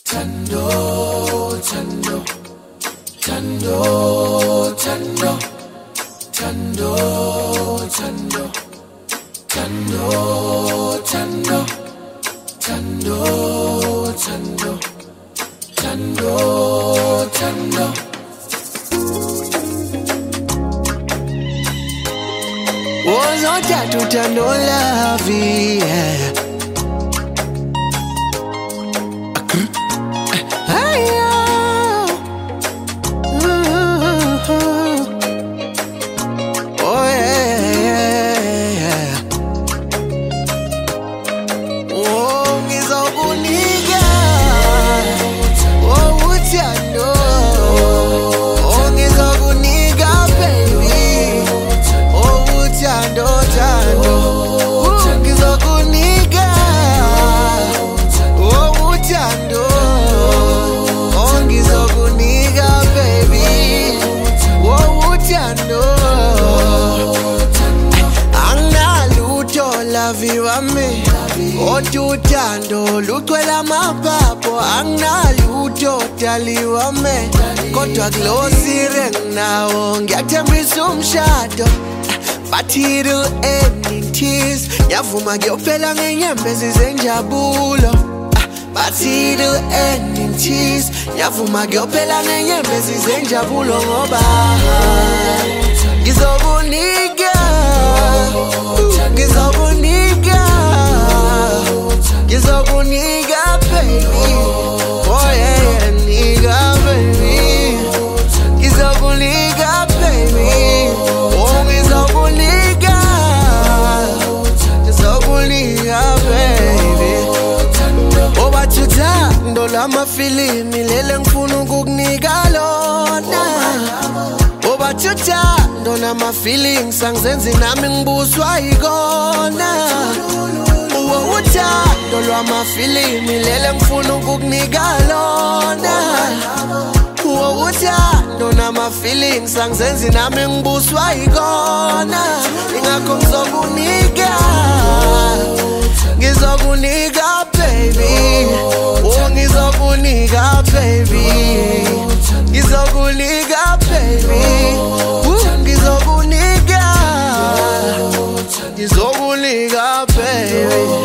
Tando, tando, tando, tando, tando, tando, tando, tando, tando, tando, tando, tando. Was on tattoo tando la vie. Viva me, otutando lukwela mapapo angnaluto taliwa me kodwa glosire nawo ngiyathembisa umshado but it'll end in tears yavuma ngiyophela ngenyembezi zenjabulo but it'll end in tears yavuma ngiyophela ngenyembezi zenjabulo ngoba ngizokunika Ngizokunika baby, oh yeah, nigga baby. Ngizokunika baby, oh ngizokunika baby. Oh bathutando lamafilimi lele ngifuna ukukunika lona. Oh bathutando namafeelings angizenzi nami ngibuswa yikona. Uthando lwamafilimi lele ngifuna ukukunika lona. Uthando namafeelings angizenzi nami ngibuswa yikona. Ingakho ngizokunika baby. Oh ngizokunika baby. Ngizokunika baby. Ngizokunika baby.